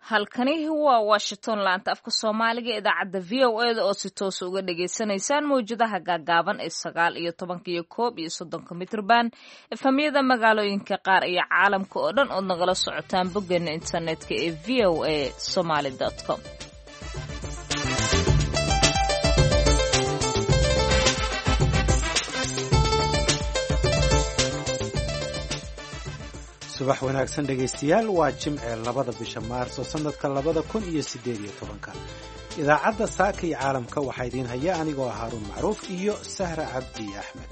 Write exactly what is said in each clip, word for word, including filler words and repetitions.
halkani waa Washington laanta afka Soomaaliga ee idaacadda V O A da oo si toos uga dhageysanaysaan mowjadaha gaagaaban ee sagaal iyo tobanka iyo koob iyo soddonka mitrban efamiyada magaalooyinka qaar iyo caalamka oo dhan oo nagala socotaan boggeena internetka ee v o a somali dot com. subax wanaagsan dhegaystayaal waa jimce labada bisha maarso sanadka labada kun iyo sideed iyo tobanka idaacadda saaka iyo caalamka waxaa idiin haya anigoo ah Haaruun Macruuf iyo Sahra Cabdi Axmed.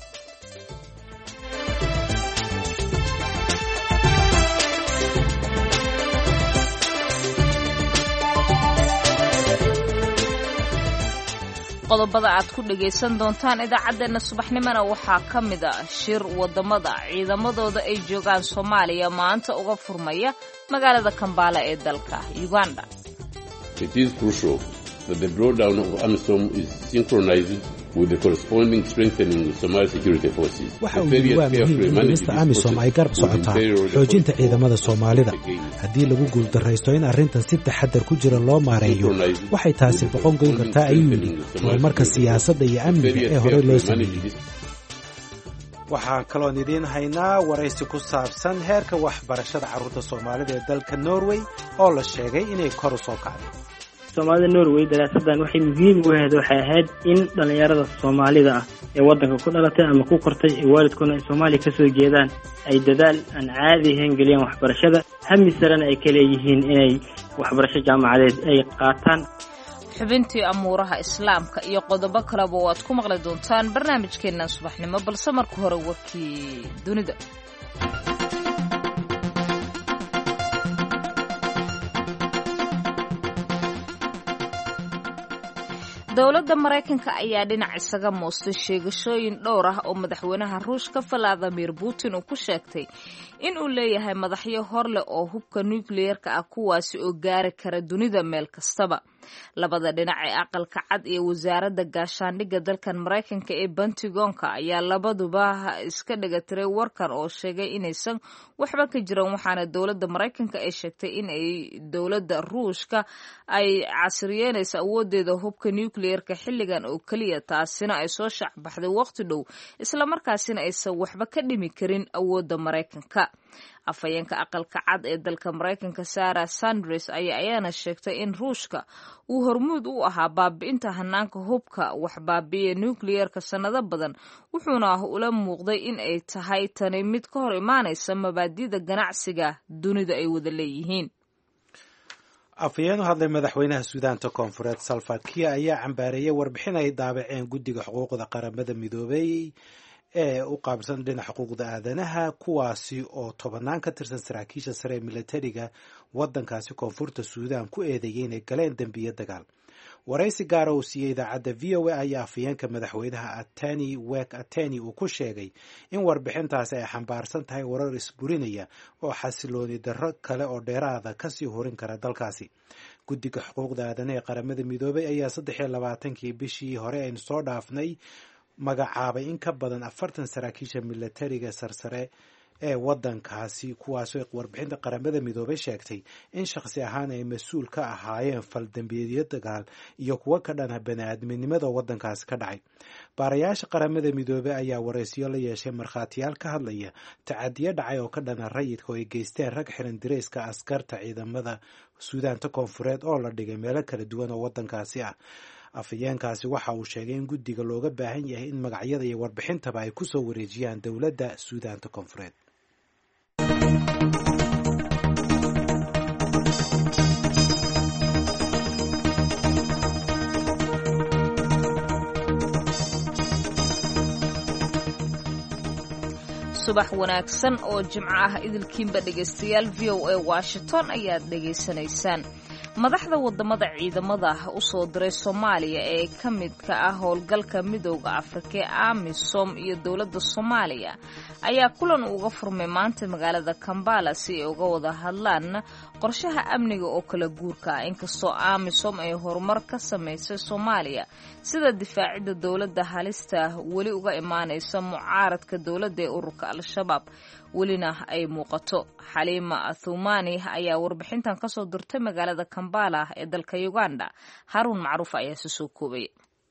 qodobada aad ku dhagaysan doontaan idaacadeena subaxnimona waxaa ka mid ah shir wadamada ciidamadooda ay joogaan Soomaaliya maanta uga furmaya magaalada Kampala ee dalka Uganda. It is crucial that the drawdown of AMISOM is synchronized with the corresponding strengthening of Somali security forces. waxa uu yidhi waa muhiim in mista AMISOM ay garab socotaa xoojinta ciidamada Soomaalida haddii lagu guuldarraysto in arrintan si taxadar ku jira loo maareeyo waxay taasi boqon goyn kartaa ayuu yidhi horumarka siyaasadda iyo amniga ee hore loo sameeyey. waxaan kaloon idiin haynaa waraysi ku saabsan heerka waxbarashada carruurta Soomaalida ee dalka Norway oo la sheegay inay kor u soo kacday. Soomaalida Norway daraasadan waxay muhiim u ahayd waxay ahayd in dhalinyarada Soomaalida ah ee wadanka ku dhalatay ama ku kortay ee waalidkooda ay Soomaali ka soo jeedaan ay dadaal aan caadi ahayn geliyaan waxbarashada hamisaran ay kale yihiin inay waxbarasho jaamacadeed ay qaataan. xubintii amuuraha islaamka iyo qodobo kaleba waad ku maqli doontaan barnaamijkeena subaxnimo balse marka hore warkii dunida. dowladda Mareykanka ayaa dhinac isaga moostay sheegashooyin dhowr ah oo madaxweynaha Ruushka Vladimir Putin uu ku sheegtay in uu leeyahay madaxyo horle oo hubka nuclear-ka ah kuwaasi oo gaari kara dunida meel kastaba. labada dhinac ee aqalka cad iyo wasaaradda gaashaandhigga dalkan Mareykanka ee Pentagon-ka ayaa labaduba iska dhigatiray warkan oo sheegay inaysan waxba ka jiran waxaana dowladda Mareykanka ay sheegtay in ay dowladda Ruushka ay casriyeynayso awoodeeda hubka nuclear-ka xilligan oo kaliya taasina ay soo shacbaxday waqti dhow isla markaasina aysan waxba ka dhimi karin awoodda Mareykanka. afayeenka aqalka cad ee dalka Mareykanka Sarah Sanders ayaa ayana sheegtay in Ruushka uu hormuud u ahaa baabi'inta hanaanka hubka wax baabi'iya nuclear-ka sanado badan wuxuuna ula muuqday in ay tahay tani mid ka hor imaanaysa mabaadi'da ganacsiga dunida ay wada leeyihiin. afayeen u hadlay madaxweynaha Suudaanta Koonfureed Salva Kiir ayaa cambaareeyay warbixin ay daabaceen guddiga xuquuqda qaramada midoobay ee u qaabsan dhinaca xuquuqda aadanaha kuwaasi oo tobanaan ka tirsan saraakiisha sare ee militariga waddankaasi koonfurta Suudaan ku eedeeyay inay galeen dambiyo dagaal. waraysi gaar ah oo siiyey idaacadda V O A ayaa afayeenka madaxweynaha Atani Wek Atani uu ku sheegay in warbixintaasi ay xambaarsan tahay warar isburinaya oo xasilooni darro kale oo dheeraada kasii horin kara dalkaasi. guddiga xuquuqda aadanaha ee qaramada midoobay ayaa saddex iyo labaatankii bishii hore aynu soo dhaafnay magacaabay in ka badan afartan saraakiisha militariga sarsare ee waddankaasi kuwaasoo warbixinta qaramada midoobay sheegtay in shakhsi ahaan ay mas-uul ka ahaayeen fal dambiyeedyo dagaal iyo kuwo ka dhana bani-aadminimada waddankaasi ka dhacay. baarayaasha qaramada midoobay ayaa waraysiyo la yeeshay markhaatiyaal ka hadlaya tacadiyo dhacay oo ka dhana rayidka oo ay geysteen rag xiran direyska askarta ciidamada Suudaanta Koonfureed oo la dhigay meelo kala duwan oo waddankaasi ah. afayeenkaasi waxa uu sheegay in guddiga looga baahan yahay in magacyada iyo warbixintaba ay ku soo wareejiyaan dowladda Suudaanta Koonfureed. subax wanaagsan oo jimco ah idilkiinba dhagaystayaal V O A Washington ayaad dhageysanaysaan. madaxda wadamada ciidamada u soo diray Soomaaliya ee ka mid ka ah howlgalka midowga Afrika ee AMISOM iyo dawladda Soomaaliya ayaa kulan uga furmay maanta magaalada Kampala si ay uga wada hadlaan qorshaha amniga oo kala guurka ah inkastoo AMISOM ay horumar ka sameysay Soomaaliya sida difaacidda dawladda halista weli uga imaanaysa mucaaradka dawladda ee ururka Al-Shabaab welina ay muuqato. Xaliima Athumani ayaa warbixintan ka soo dirtay magaalada Kampala ee dalka Uganda. Harun Macruuf ayaa soo koobay.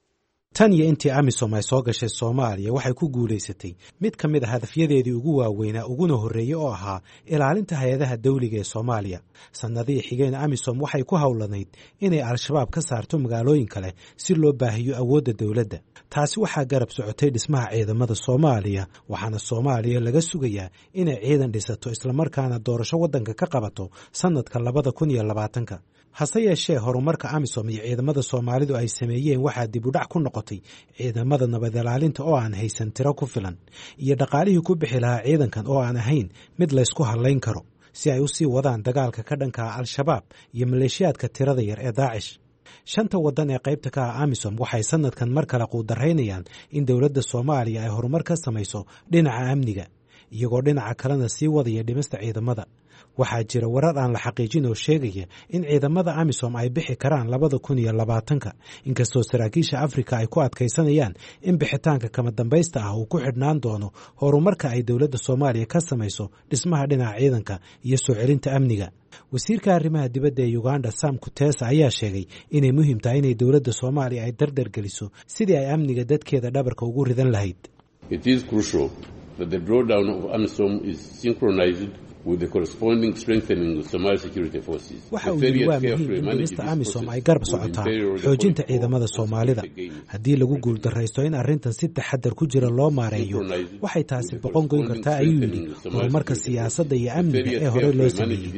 tan iyo intii AMISOM ay soo gashay Soomaaliya waxay ku guuleysatay mid ka mid ah hadafyadeedii ugu waaweynaa uguna horreeyay oo ahaa ilaalinta hay'adaha dawliga ee Soomaaliya. Sanadihii xigeen AMISOM waxay ku hawlanayd inay Al-Shabaab ka saarto magaalooyin kale si loo baahiyo awoodda dawladda. taasi waxaa garab socotay dhismaha ciidamada Soomaaliya waxaana Soomaaliya laga sugayaa inay ciidan dhisato isla markaana doorasho waddanka ka qabato sanadka labada kun iyo labaatanka. hase yeeshee horumarka AMISOM iyo ciidamada Soomaalidu ay sameeyeen waxaa dib u dhac ku noqotay ciidamada nabad ilaalinta oo aan haysan tiro ku filan iyo dhaqaalihii ku bixi lahaa ciidankan oo aan ahayn mid la isku halayn karo si ay u sii wadaan dagaalka ka dhanka ah Al-Shabaab iyo maleeshiyaadka tirada yar ee Daacish. shanta waddan ee qaybta ka ah AMISOM waxay sanadkan mar kale quudaraynayaan in dawladda Soomaaliya ay horumar ka samayso dhinaca amniga iyagoo dhinaca kalena sii wadaya dhimista ciidamada. waxaa jira warar aan la xaqiijin oo sheegaya in ciidamada AMISOM ay bixi karaan labada kun iyo labaatanka inkastoo saraakiisha Afrika ay ku adkaysanayaan in bixitaanka kama dambaysta ah uu ku xidhnaan doono horumarka ay dawladda Soomaaliya ka samayso dhismaha dhinaca ciidanka iyo soo celinta amniga. wasiirka arrimaha dibadda ee Uganda Sam Kutesa ayaa sheegay inay muhiim tahay inay dawladda Soomaaliya ay dardar geliso sidii ay amniga dadkeeda dhabarka ugu ridan lahayd. It is crucial that the drawdown of AMISOM is synchronized with the corresponding strengthening of Somali security forces. waxa uu yidhi waa muhiim in dhimista AMISOM ay garab socotaa xoojinta ciidamada Soomaalida. haddii lagu guuldarraysto in arrintan si taxadar ku jira loo maareeyo waxay taasi boqon goyn kartaa ayuu yidhi horumarka siyaasadda iyo amniga ee hore loo sameeyey.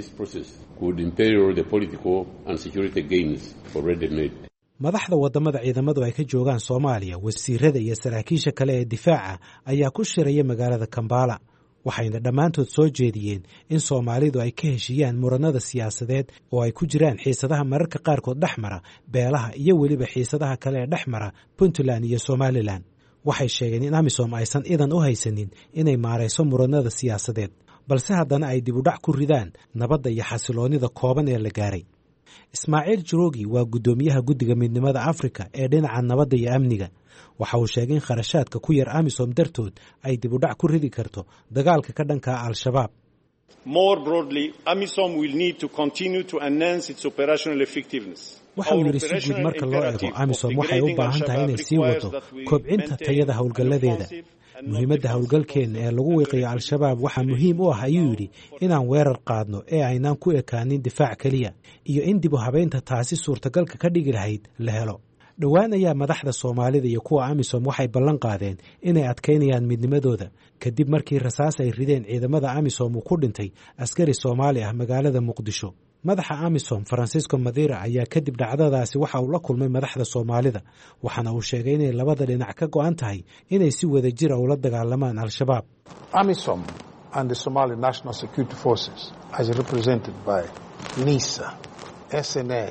madaxda wadamada ciidamadu ay ka joogaan Soomaaliya wasiirada iyo saraakiisha kale ee difaaca ayaa ku shiraya magaalada Kampala waxayna dhammaantood soo jeediyeen in Soomaalidu ay ka heshiyaan muranada siyaasadeed oo ay ku jiraan xiisadaha mararka qaarkood dhexmara beelaha iyo weliba xiisadaha kale ee dhexmara Puntland iyo Somaliland. waxay sheegeen in AMISOM aysan idan u haysanin inay maareyso muranada siyaasadeed balse haddana ay dib u dhac ku ridaan nabadda iyo xasiloonida kooban ee la gaaray. Ismaaciil Jirogi waa guddoomiyaha guddiga midnimada Afrika ee dhinaca nabadda iyo amniga. waxa uu sheegay in kharashaadka ku yar AMISOM dartood ay dib u dhac ku ridi karto dagaalka ka dhanka ah Al-Shabaab. More broadly, AMISOM will need to continue to enhance its operational effectiveness. waxa uu yidhi si guud marka loo eego AMISOM waxay u baahan tahay inay sii wado kobcinta tayada howlgalladeeda. muhiimadda howlgalkeena ee lagu wiiqiyo Al-Shabaab waxaa muhiim u ah ayuu yidhi inaan weerar qaadno ee aynaan ku ekaanin difaac keliya iyo in dib u habeynta taasi suurtagalka ka dhigi lahayd la helo. dhowaan ayaa madaxda Soomaalida iyo kuwa AMISOM waxay ballan qaadeen inay adkaynayaan midnimadooda kadib markii rasaas ay rideen ciidamada AMISOM uu ku dhintay askari Soomaali ah magaalada Muqdisho. madaxa AMISOM Francisco Madera ayaa kadib dhacdadaasi waxa uu la kulmay madaxda Soomaalida waxaana uu sheegay inay labada dhinac ka go'an tahay inay si wada jir ah ula dagaalamaan Al-Shabaab. AMISOM and the Somali National Security Forces as represented by NISA, S N A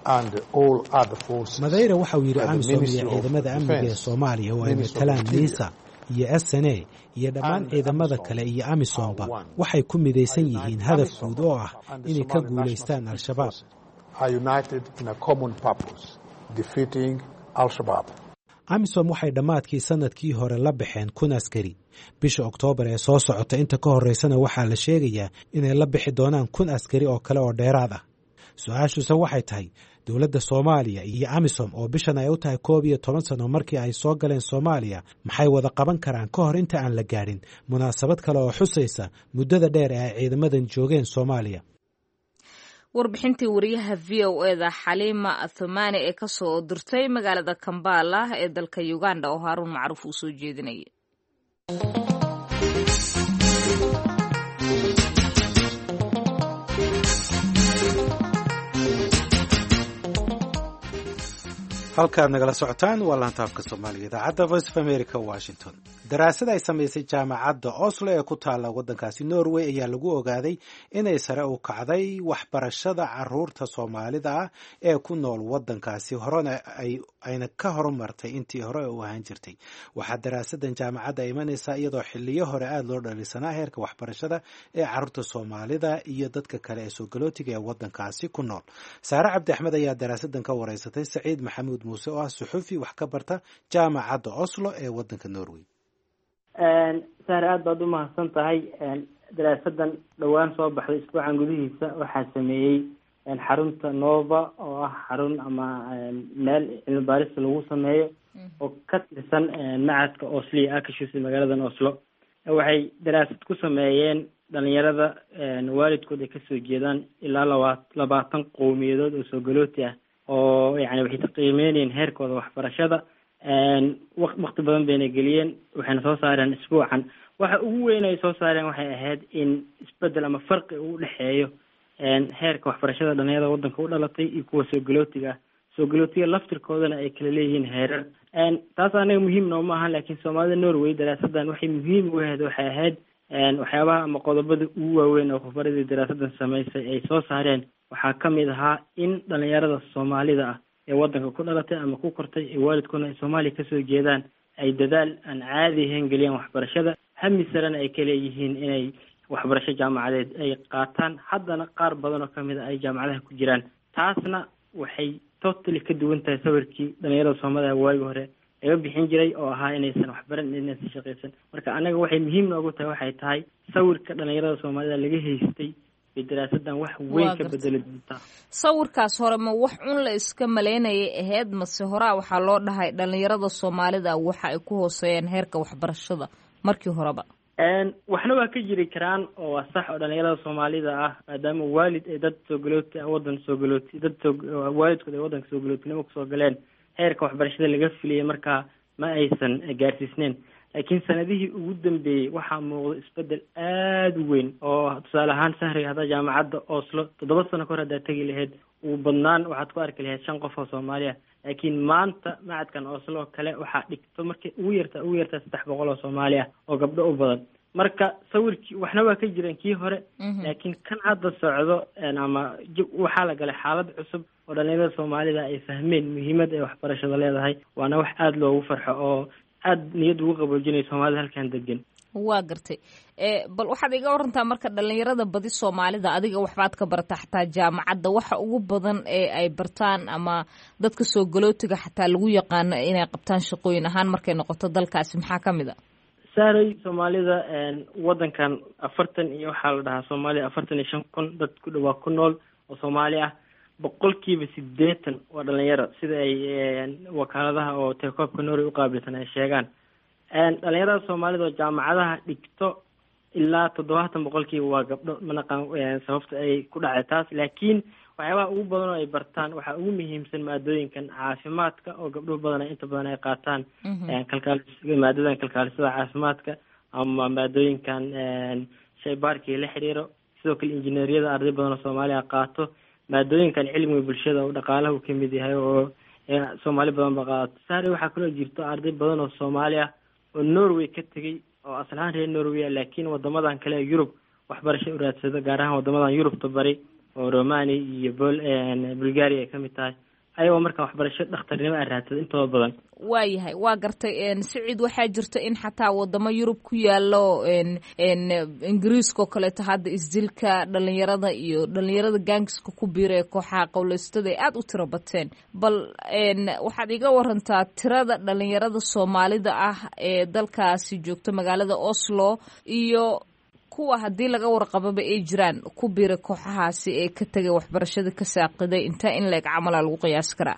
Madera waxa uu yidhi AMISOM iyo ciidamada amniga ee Soomaaliya oo ay matalaan NISA iyo S N A iyo dhammaan ciidamada kale iyo AMISOMba waxay ku midaysan yihiin hadaf guud oo ah inay ka guulaystaan Al-Shabaab. AMISOM waxay dhammaadkii sanadkii hore la baxeen kun askari. bisha Oktoobar ee soo socota inta ka horeysana waxaa la sheegayaa inay la bixi doonaan kun askari oo kale oo dheeraad ah. su-aashuse waxay tahay dowladda Soomaaliya iyo AMISOM oo bishan ay u tahay koob iyo toban sano markii ay soo galeen Soomaaliya maxay wada qaban karaan ka hor inta aan la gaarin munaasabad kale oo xusaysa muddada dheer ee ay ciidamadan joogeen Soomaaliya. warbixintii wariyaha V O A da Xaliima Athumani ee ka soo dirtay magaalada Kampala ee dalka Uganda oo Harun Macruuf uu soo jeedinayay. halkaad nagala socotaan waa laantaafka soomaaliga idaacadda voice of america washington daraasad ay samaysay jaamacadda oslo ee ku taalla waddankaasi norway ayaa lagu ogaaday inay sare u kacday waxbarashada caruurta soomaalida ah ee ku nool waddankaasi horena ayna ka horumartay intii hore u ahaan jirtay waxaa daraasadan jaamacadda imanaysaa iyadoo xiliyo hore aada loo dhalisanaa heerka waxbarashada ee caruurta soomaalida iyo dadka kale ee soogalotiga ee waddankaasi ku nool saare cabdi axmed ayaa daraasadan ka wareysatay saciid maxamuud muuse oo ah suxufi wax ka barta jaamacadda oslo ee waddanka norway. saare aada baad u mahadsan tahay. daraasadan dhowaan soo baxday isbuucan gudihiisa waxaa sameeyey xarunta nova oo ah xarun ama meel cilmi baarista lagu sameeyo oo ka tirsan macadka oslo iyo akashus magaaladan oslo. waxay daraasad ku sameeyeen dhalinyarada waalidkood ay kasoo jeedaan ilaa laba labaatan qowmiyadood oo soogalooti ah oo yani waxay qiimeynayeen heerkooda waxbarashada. wakti badan bayna geliyeen waxayna soo saareen isbuucan. waxa ugu weyn ay soo saareen waxay ahayd in isbedel ama farqi uu dhexeeyo heerka waxbarashada dhalinyarada waddanka u dhalatay iyo kuwa soogalotiga ah. soogalotiga laftirkoodana ay kala leeyihiin heerar. taas anaga muhiim nooma aha, laakiin soomaalida norway daraasadan waxay muhiim u ahayd waxay ahayd waxyaabaha ama qodobada ugu waaweyn oo khubaradii daraasadan samaysay ay soo saareen waxaa kamid ahaa in dhalinyarada soomaalida ah ee waddanka ku dhalatay ama ku kortay ee waalidkoona ay soomaaliya kasoo jeedaan ay dadaal aan caadi ahayn geliyaan waxbarashada. hami sarena ay ka leeyihiin inay waxbarasho jaamacadeed ay qaataan, haddana qaar badan oo kamid a ay jaamacadaha ku jiraan. taasna waxay totally ka duwan tahay sawirkii dhalinyarada soomaalida waagi hore laga bixin jiray oo ahaa inaysan waxbaran inaysan shaqaysan. marka anaga waxay muhiim noogu tahay waxay tahay sawirka dhalinyarada soomaalida laga haystay bay daraasadan wax weyn ka bedeli doontaa. sawirkaas hore ma wax un la iska maleynayay ahayd mase horaa waxaa loo dhahay dhalinyarada soomaalida waxa ay ku hooseeyeen heerka waxbarashada markii horeba? waxna waa ka jiri karaan oo waa sax oo dhalinyarada soomaalida ah maadaama waalid ay dad soogalooti ah waddan soogalooti dad waalidkood ay waddanka soogalotinimo kusoo galeen heerka waxbarashada laga filiyay markaa ma aysan gaarsiisneyn. laakiin sanadihii ugu dambeeyey waxaa muuqda isbedel aada u weyn oo tusaale ahaan sahriga hadda jaamacadda oslo toddoba sano ka hor haddaa tegi lahayd ugu badnaan waxaad ku arki lahayd shan qof oo soomaaliya. laakiin maanta macadkan oslo oo kale waxaa dhigto markay ugu yartaa ugu yartaa saddex boqol oo soomaali ah oo gabdho u badan. marka sawirkii waxna waa ka jireen kii hore laakiin kan hadda socdo ama waxaa la galay xaalad cusub oo dhalinyarada soomaalida ay fahmeen muhiimad ay waxbarashada leedahay. waana wax aada loogu farxo oo aada niyad ugu qaboojinay soomaalida halkan degan. waa gartay. bal waxaad iga warantaa marka dhalinyarada badi soomaalida adiga waxbaad ka barata xataa jaamacadda waxa ugu badan ee ay bartaan ama dadka soogalotiga xataa lagu yaqaano inay qabtaan shaqooyin ahaan markay noqoto dalkaasi maxaa kamid a? saaray soomaalida waddankan afartan iyo waxaa la dhahaa soomaaliya afartan iyo shan kun dad ku dhawaa ku nool oo soomaali ah. boqolkiiba sideetan waa dhalinyaro sida ay wakaaladaha oo telekoobka norway uqaabilsan ay sheegaan. dhalinyarada soomaalida oo jaamacadaha dhigto ilaa toddobaatan boqolkiiba waa gabdho. manaqan sababta ay ku dhacday taas, laakiin waxyaabaha ugu badan oo ay bartaan waxaa ugu muhiimsan maadooyinkan caafimaadka oo gabdho badan inta badan ay qaataan kalkaalis maadadan kalkaalisada caafimaadka ama maadooyinkan shaybaarkii la xiriiro. sidoo kale injineeriyada arday badan oo soomaaliya qaato. maadooyinkan cilmiga bulshada oo dhaqaalaha uu kamid yahay oo soomaali badan ba qaato. saare waxaa kaloo jirto arday badan oo soomaali ah oo norway ka tegay oo aslahaan reer norway ah laakiin wadamadan kale ee yurub waxbarasho u raadsada, gaar ahaan wadamadan yurubta bari oo romania iyo bulgaria ay kamid tahay ayagoo markaa waxbarasho dhakhtarnimo a raadsada intooda badan. waayahay waa gartay. siciid waxaa jirta in xataa wadamo yurub ku yaalo ingiriiska oo kaleeto hadda isdilka dhalinyarada iyo dhalinyarada gaangiska ku biira ee kooxaha qowleystada ay aada u tiro bateen. bal waxaad iga warantaa tirada dhalinyarada soomaalida ah ee dalkaasi joogta magaalada oslo iyo kuwa haddii laga warqababa ay jiraan ku biira kooxahaasi ee ka tegay waxbarashada ka saaqiday intaa in la-eg camala lagu qiyaasi karaa?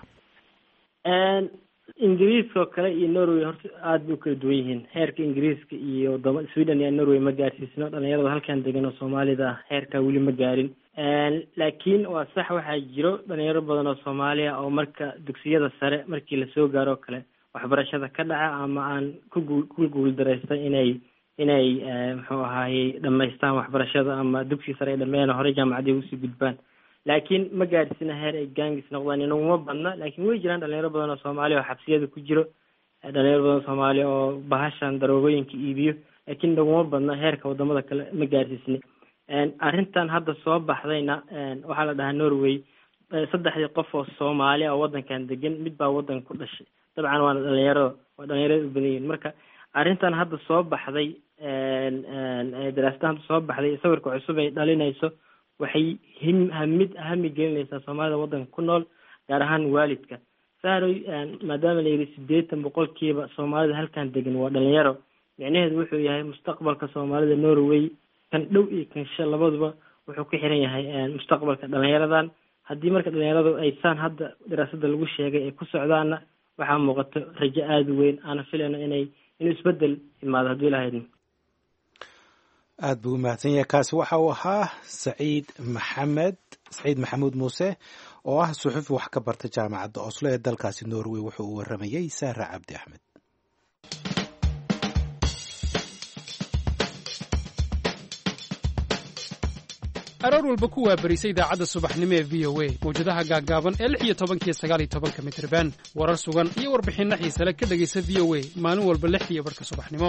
ingiriiska oo kale iyo norway horta aada bay u kala duwan yihiin. heerka ingiriiska iyo wadama sweden iyo norway ma gaarsiisno. dhalinyarada halkan degan oo soomaalida ah heerkaa weli ma gaarin. laakiin waa sax waxaa jiro dhalinyaro badan oo soomaaliya oo marka dugsiyada sare markii lasoo gaaro oo kale waxbarashada ka dhaca ama aan kugu ku guuldareystay inay inay muxuu ahaayey dhamaystaan waxbarashada ama dugsi sare ay dhameeyaan horey jaamacadii usii gudbaan. laakiin ma gaadhsina heer ay gaangis noqdaan inaguma badna laakiin way jiraan dhalinyaro badan oo soomaaliya oo xabsiyada ku jiro dhalinyaro badan oo soomaaliya oo bahashan daroogooyinka iibiyo laakiin inaguma badna heerka wadamada kale ma gaadhsiisna arrintan hadda soo baxdayna waxaa la dhahaa Norway saddexdii qof oo Soomaali ah oo wadankan degan mid baa wadanka ku dhashay dabcan waa dhalinyaro waa dhalinyaro u badan yihiin marka arrintan hadda soo baxday daraasadan soo baxday sawirka cusub ay dhalinayso waxay hamid ahami gelinaysaa Soomaalida wadanka ku nool gaar ahaan waalidka saaray maadaama la yiri siddeetan boqolkiiba Soomaalida halkan degan waa dhalinyaro macnaheedu wuxuu yahay mustaqbalka Soomaalida Norway kan dhow iyo kan shal labaduba wuxuu ku xiran yahay mustaqbalka dhalinyaradan haddii marka dhalinyaradu ay saan hadda daraasada lagu sheegay ay ku socdaana waxaa muuqato rajo aad u weyn aan filayno inay inuu isbedel imaado haddii la hayno aad buu mahadsan yahay kaasi waxa uu ahaa Saciid Maxamed Saciid Maxamuud Muuse oo ah suxufi wax ka barta jaamacadda Oslo ee dalkaasi Norway wuxuu u waramayay Saara Cabdi Axmed aroor walba ku waabarisay idaacadda subaxnimo ee v o a mawjadaha gaaggaaban ee lix iyo tobanka iyo sagaal iyo tobanka mitirban warar sugan iyo warbixinno xiise leh ka dhegaysa v o a maalin walba lix iyo barhka subaxnimo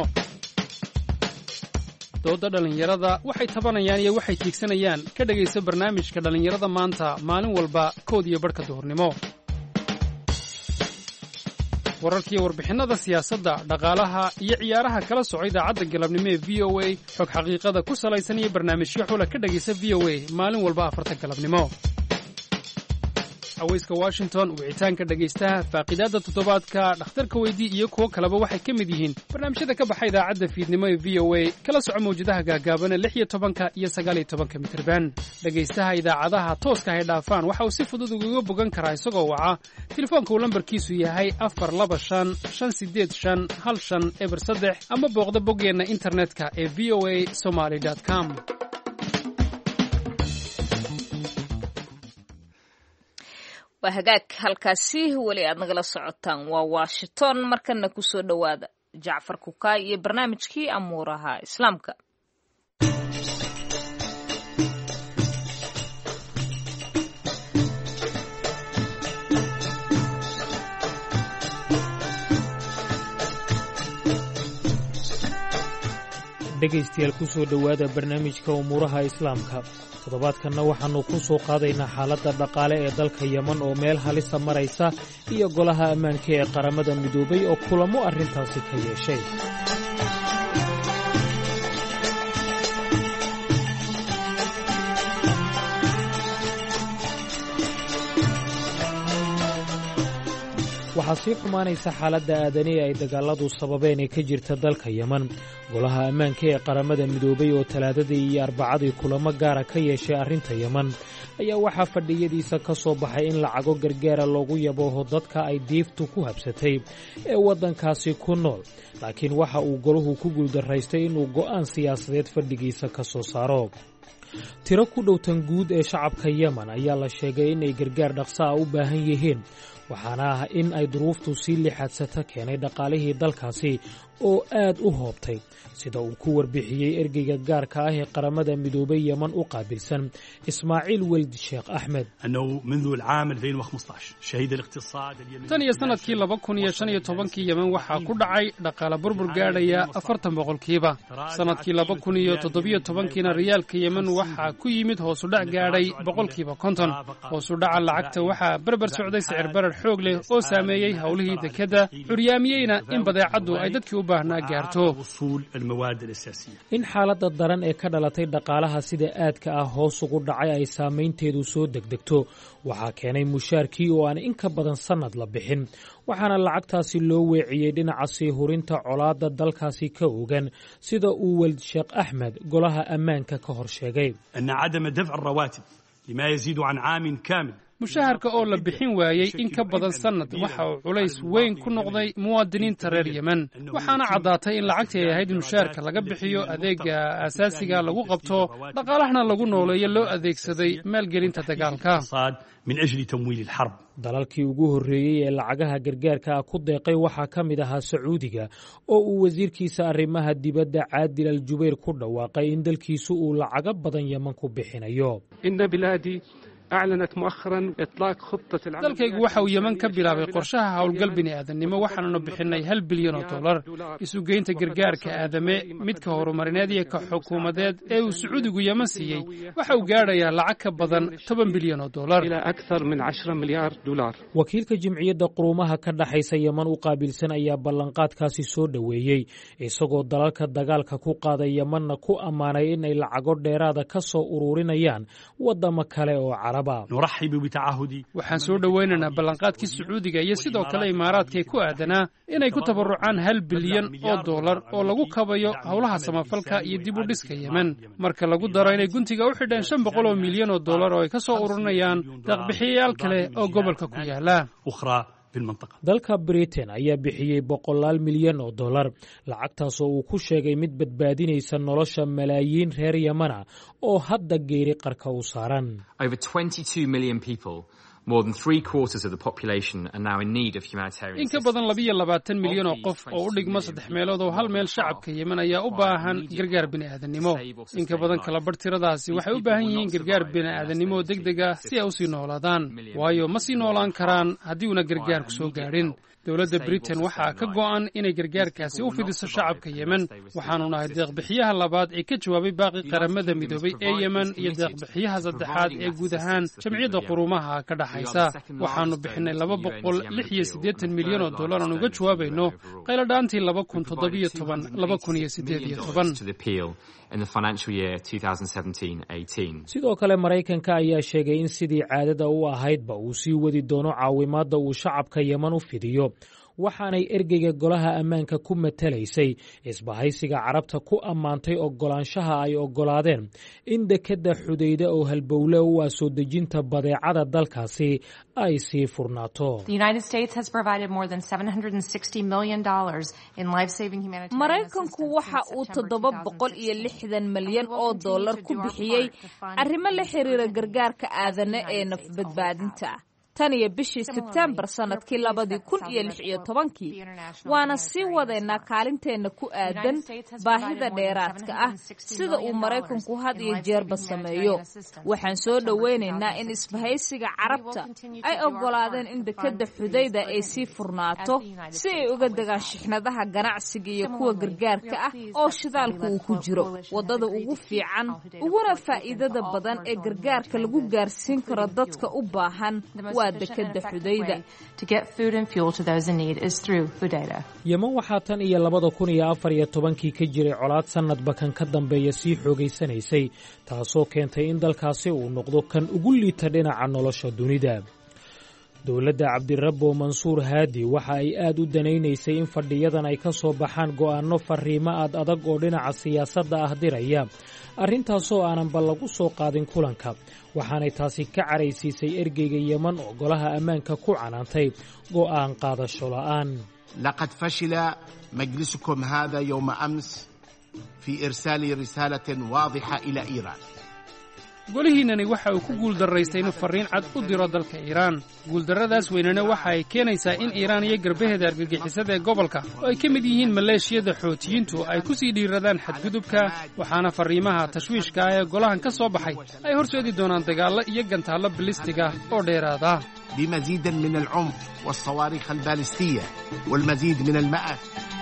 dooda dhallinyarada waxay tabanayaan iyo waxay tiigsanayaan ka dhegaysa barnaamijka dhallinyarada maanta maalin walba kood iyo barhka duhurnimo wararkiiyo warbixinnada siyaasadda dhaqaalaha iyo ciyaaraha kala soco idaacadda galabnimo ee v o a xog xaqiiqada ku salaysan iyo barnaamijyo xula ka dhegaysa v o a maalin walba afarta galabnimo haweyska washington wicitaanka dhegaystaha faaqidaadda toddobaadka dhakhtarka weydii iyo kuwo kaleba waxay ka mid yihiin barnaamijyada ka baxa idaacadda fiidnimo ee v o a kala soco mawjadaha gaagaaban ee lix iyo tobanka iyo sagaal iyo tobanka mitirban dhegaystaha idaacadaha tooska hay dhaafaan waxa uu si fudud ugaga bogan karaa isagoo waca telefoonka uu lambarkiisu yahay afar laba shan shan sideed shan hal shan eber saddex ama booqda boggeenna internetka ee v o a somaly dot com waa hagaag halkaasi weli aad nagala socotaan waa Washington markana ku soo dhawaada Jacfar Kukaay iyo barnaamijkii amuuraha islaamka dhegaystayaal ku soo dhowaada barnaamijka umuuraha islaamka toddobaadkanna waxaannu ku soo qaadaynaa xaaladda dhaqaale ee dalka yeman oo meel halisa maraysa iyo golaha ammaanka ee qaramada midoobay oo kulamo arrintaasi ka yeeshay waxaa sii xumaanaysa xaaladda aadani ay dagaaladu sababeen ee ka jirta dalka yeman golaha ammaanka ee qaramada midoobay oo talaadadii iyo arbacadii kulamo gaara ka yeeshay arrinta yeman ayaa waxaa fadhiyadiisa ka soo baxay in lacago gargaara loogu yabooho dadka ay diiftu ku habsatay ee waddankaasi ku nool laakiin waxa uu golahu ku guuldaraystay inuu go'aan siyaasadeed fadhigiisa ka soo saaro tiro ku dhowtan guud ee shacabka yeman ayaa la sheegay inay gargaar dhaqsa ah u baahan yihiin waxaana ah in ay duruuftu sii lixaadsata keenay dhaqaalihii dalkaasi oo aad u hoobtay sida uu ku warbixiyey ergeyga gaarka ah ee qaramada midoobay yeman u qaabilsan ismaaciil weld sheekh axmed tan iyo sanadkii laba kun iyo shan iyo tobankii yeman waxaa ku dhacay dhaqaale burbur gaadhaya afartan boqolkiiba sanadkii laba kun iyo toddobiyo tobankiina riyaalka yeman waxaa ku yimid hoosudhac gaadhay boqolkiiba konton hoosudhaca lacagta waxaa berber socday sicir barar xoog leh oo saameeyey howlihii dekedda curyaamiyeyna in badeecaddu ay dadkii u baahnaa gaarto in xaaladda daran ee ka dhalatay dhaqaalaha sida aadka ah hoos ugu dhacay ay saamaynteedu soo degdegto waxaa keenay mushaarkii oo aan in ka badan sannad la bixin waxaana lacagtaasi loo weeciyey dhinaca sii hurinta colaadda dalkaasi ka ogan sida uu weld sheekh axmed golaha ammaanka ka hor sheegay mushaharka oo la bixin waayey in ka badan sannad waxa uu culays weyn ku noqday muwaadiniinta reer yemen waxaana caddaatay in lacagtii ay ahayd mushaharka laga bixiyo adeega aasaasiga lagu qabto dhaqaalahana lagu nooleeyo loo adeegsaday maalgelinta dagaalka dalalkii ugu horreeyey ee lacagaha gargaarka ah ku deeqay waxaa ka mid ahaa sacuudiga oo uu wasiirkiisa arrimaha dibadda caadil al jubayr ku dhawaaqay in dalkiisu uu lacago badan yeman ku bixinayo dalkaygu waxa uu yeman ka bilaabay qorshaha howlgal bini'aadannimo waxaananu bixinnay hal bilyan oo dollar isugeynta gargaarka aadame midka horumarineed iyo ka xukuumadeed ee uu sacuudigu yeman siiyey waxa uu gaadhayaa lacag ka badan toban bilyan oo dollar. wakiilka jimciyadda quruumaha ka dhaxaysa yeman u qaabilsan ayaa ballanqaadkaasi soo dhoweeyey isagoo dalalka dagaalka ku qaaday yemanna ku ammaanay inay lacago dheeraada ka soo ururinayaan waddamo kale oo caraba. waxaan soo dhowaynaynaa ballanqaadkii sacuudiga iyo sidoo kale imaaraadkae ku aadanaa inay ku tabarucaan hal bilyan oo dollar oo lagu kabayo howlaha samafalka iyo dib u dhiska yemen marka lagu daro inay guntiga u xidheen shan boqol oo milyan oo dollar oo ay ka soo ururinayaan deeqbixiyayaal kale oo gobolka ku yaala. dalka britain ayaa bixiyey boqolaal milyan oo dollar lacagtaasoo uu ku sheegay mid badbaadinaysa nolosha malaayiin reer yemana oo hadda geeri qarka u saaran. in ka badan labiyo labaatan milyan oo qof oo u dhigma saddex meelood oo hal meel shacabka yemen ayaa u baahan gargaar bini'aadannimo. in ka badan kala badh tiradaasi waxay u baahan yihiin gargaar bini'aadannimo oo deg deg ah si ay u sii noolaadaan waayo ma sii noolaan karaan haddii una gargaarku soo gaadhin. dowladda britain waxaa ka go'an inay gargaarkaasi u fidiso shacabka yemen waxaanu nahay deeqbixiyaha labaad ee ka jawaabay baaqi qaramada midoobay ee yemen iyo deeqbixiyaha saddexaad ee guud ahaan jamciyadda quruumaha ka dhaxaysa. waxaanu bixinay laba boqol lix iyo siddeetan milyan oo dollar aan uga jawaabayno qayladhaantii laba kun toddobiyo toban laba kun iyo siddeed iyo toban. sidoo kale maraykanka ayaa sheegay in sidii caadada u ahaydba uu sii wadi doono caawimaadda uu shacabka yeman u fidiyo waxaanay ergeyga golaha ammaanka ku matalaysay isbahaysiga carabta ku ammaantay oggolaanshaha ay oggolaadeen in dekedda xudayda oo halbowle u ah soo dejinta badeecada dalkaasi ay sii furnaato. maraykanku waxa uu toddoba boqol iyo lixdan milyan oo dollar ku bixiyey arrimo la xiriira gargaarka aadane ee nafbadbaadinta tan iyo bishii sebtembar sanadkii labadii kun iyo lix iyo tobankii waana sii wadaynaa kaalinteenna ku aadan baahida dheeraadka ah sida uu maraykanku had iyo jeerba sameeyo. waxaan soo dhowaynaynaa in isbahaysiga carabta ay oggolaadeen in dekedda xudayda ay sii furnaato si ay uga degaan shixnadaha ganacsiga iyo kuwa gargaarka ah oo shidaalku uu ku jiro. waddada ugu fiican uguna faa'iidada badan ee gargaarka lagu gaarsiin karo dadka u baahan yeman waxaa tan iyo labada kun iyo afar iyo tobankii ka jiray colaad sannadba kan ka dambeeya sii xoogaysanaysay taasoo keentay in dalkaasi uu noqdo kan ugu liita dhinaca nolosha dunida. dowladda cabdirabbo mansuur haadi waxa ay aad u danaynaysay in fadhiyadan ay ka soo baxaan go'aanno farriimo aad adag oo dhinaca siyaasadda ah diraya arrintaasoo aananba lagu soo qaadin kulanka waxaanay taasi ka caraysiisay ergeyga yeman oo golaha ammaanka ku canaantay go'aan qaadasho la'aan. laqad fashila majlisukum hada yowma ams fi irsaali risalatin waadixa ila iiraan. golihiinnani waxa uu ku guuldarraystay inuu farriin cad u diro dalka iiraan. guuldarradaas weynana waxa ay keenaysaa in iiraan iyo garbaheeda argagixisada ee gobolka oo ay ka mid yihiin maleeshiyada xootiyiintu ay ku sii dhiiradaan xadgudubka waxaana farriimaha tashwiishka ah ee golahan ka soo baxay ay horseedi doonaan dagaallo iyo gantaallo bilistiga oo dheeraada. بمزيد من العنف والصواريخ البالستية والمزيد من المآت.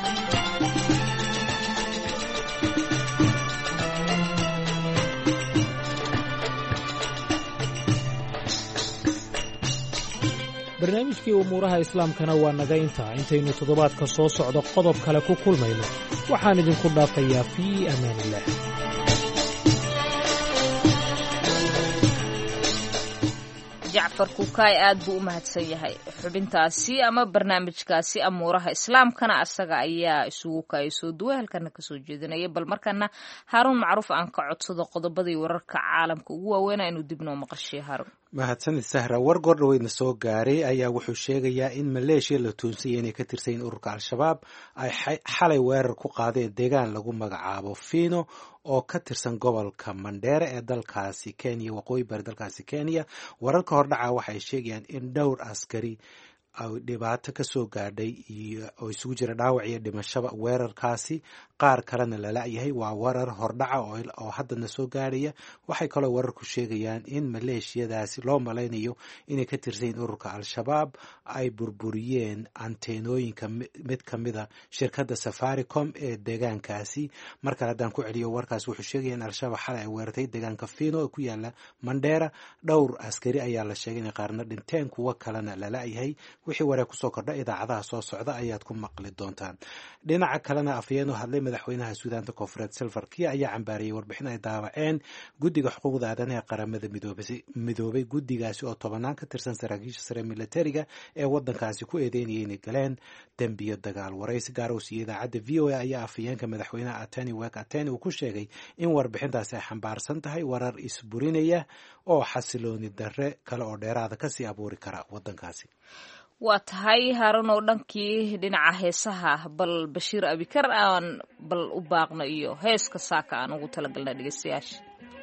barnaamijkii umuuraha islaamkana waa naga intaa intaynu toddobaadka soo socdo qodob kale ku kulmayno waxaan idinku dhaafayaa fii amaanillaah. jacfar kukaay aad buu u mahadsan yahay xubintaasi ama barnaamijkaasi amuuraha islaamkana asaga ayaa isugu kaaya soo duway halkana kasoo jeedinaya bal markana haaruun macruuf aan ka codsado qodobadii wararka caalamka ugu waaweynaa inuu dib noo maqashiyo haaruun. mahadsanid sahra war goordhaweydna soo gaaray ayaa wuxuu sheegayaa in maleeshiya la tuunsaya inay ka tirsan yihiin ururka al-shabaab ay xalay weerar ku qaadeen deegaan lagu magacaabo fiino oo ka tirsan gobolka mandheere ee dalkaasi kenya waqooyi bari dalkaasi kenya. wararka hordhaca waxay sheegayaan in dhowr askari dhibaato ka soo gaadhay iyo oo isugu jira dhaawac iyo dhimashaba weerarkaasi qaar kalena lala-yahay waa warar hordhaca oo haddana soo gaadhaya waxay kaloo wararku sheegayaan in maleeshiyadaasi loo malaynayo inay ka tirsanyiin ururka al-shabaab ay burburiyeen anteenooyinka mid ka mida shirkadda safaricom ee deegaankaasi markale haddaan ku celiyo warkaas wuxuu sheegaya in al-shabaab xalay ay weerartay deegaanka fino ee ku yaala mandheera dhowr askari ayaa la sheegay inay qaarna dhinteen kuwo kalena lala-yahay wixii waree kusoo kordha idaacadaha soo socda ayaad ku maqli doontaan dhinaca kalena afhayeen u hadlay madaxweynaha suudaanta koonfureed salva kiir ayaa cambaariyey warbixin ay daabaceen guddiga xuquuqda aadanaha ee qaramada midoobay guddigaasi oo tobanaan ka tirsan saraakiisha sare militariga ee wadankaasi ku eedeynayay inay galeen dembiyo dagaal waraysi gaar oo siiyey idaacadda v o a ayaa afhayeenka madaxweynaha ateni wek ateni uu ku sheegay in warbixintaasi ay xambaarsan tahay warar isburinaya oo xasilooni darre kale oo dheeraada kasii abuuri kara wadankaasi waa tahay haaran oo dhankii dhinaca heesaha bal bashiir abikar aan bal u baaqno iyo heeska saaka aan ugu talagalna dhegeystayaasha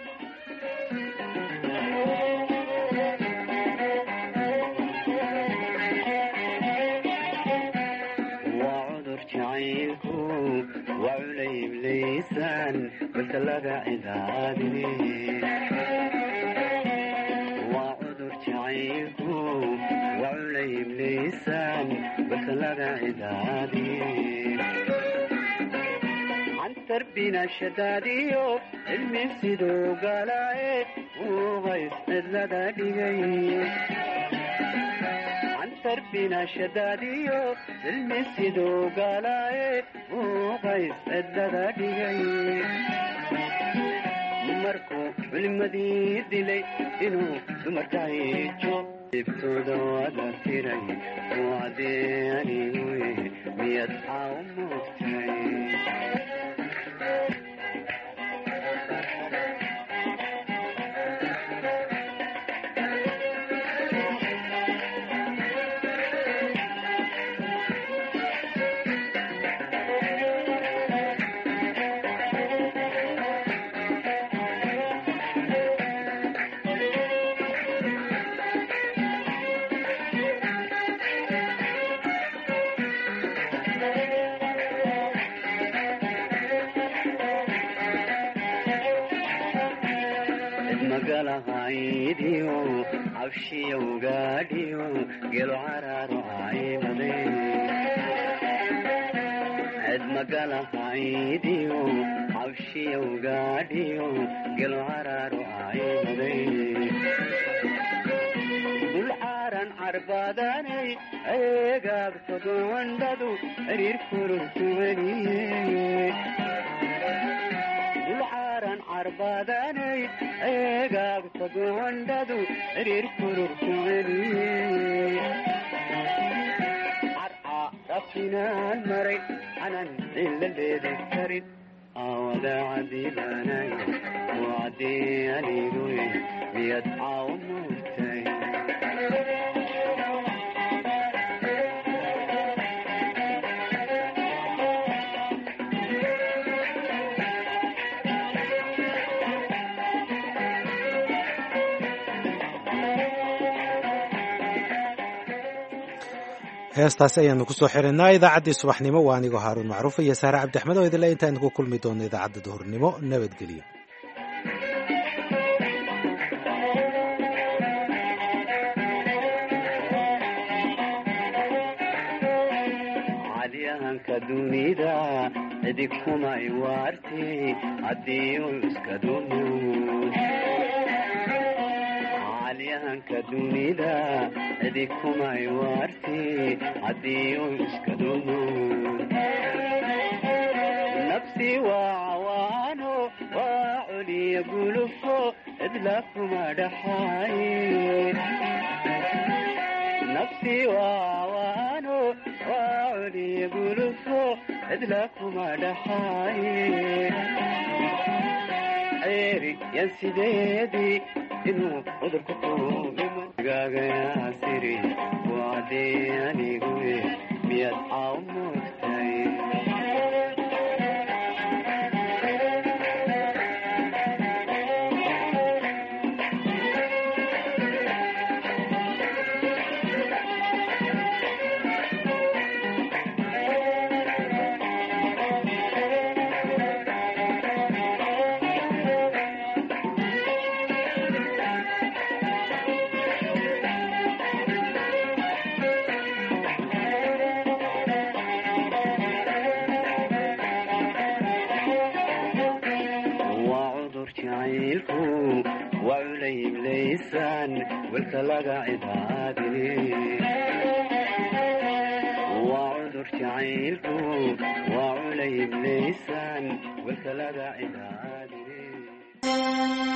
تربينا شداديو علمي سيدو قلاي وغيس لدى دقي عن تربينا شداديو علمي سيدو قلاي وغيس لدى دقي مركو بالمديد لي إنو دمرتايجو جبتو دوادا تيري وعدي أنيوي مياد عاوم مفتاي عيديو عفشي وقاديو قلو عرارو عيمدي عد مقالة عيديو عفشي وقاديو قلو عرارو عيمدي قل عارن عرباداني ايقاب صدو واندادو ارير كورو سواني عرباداني ايقاب صدوندادو رير كورور كواني عرعا ربنا المري انا نزل الليل الكريم اودا عدي باناي وعدي عليلوي بيدعى وموتاي heestaasi ayaanu kusoo xirinaa idaacaddii subaxnimo waa anigoo haaruun macruuf iyo saare cabdixmed oo idinle intaanu ku kulmi doono idaacadda duhurnimo nabadgelyo calyahanka dunida cidig kumay waarti haddiiu iska dumud calyahanka dunida cidig kumay waarti haddiiu iska dumud nafsi waa cawaano waa culiya gulufo cidla kuma dhaxaaye nafsi waa cawaano waa culiya gulufo cidla kuma dhaxaaye ceeri yan sideedii inuu cudurka kuugagayaasiri wacdii aniguwe miyaad caaw moogtay jacaylku waa culayb laysaan welka laga cibaadine waa cudur jacaylku waa culayb laysaan welka laga cibaadine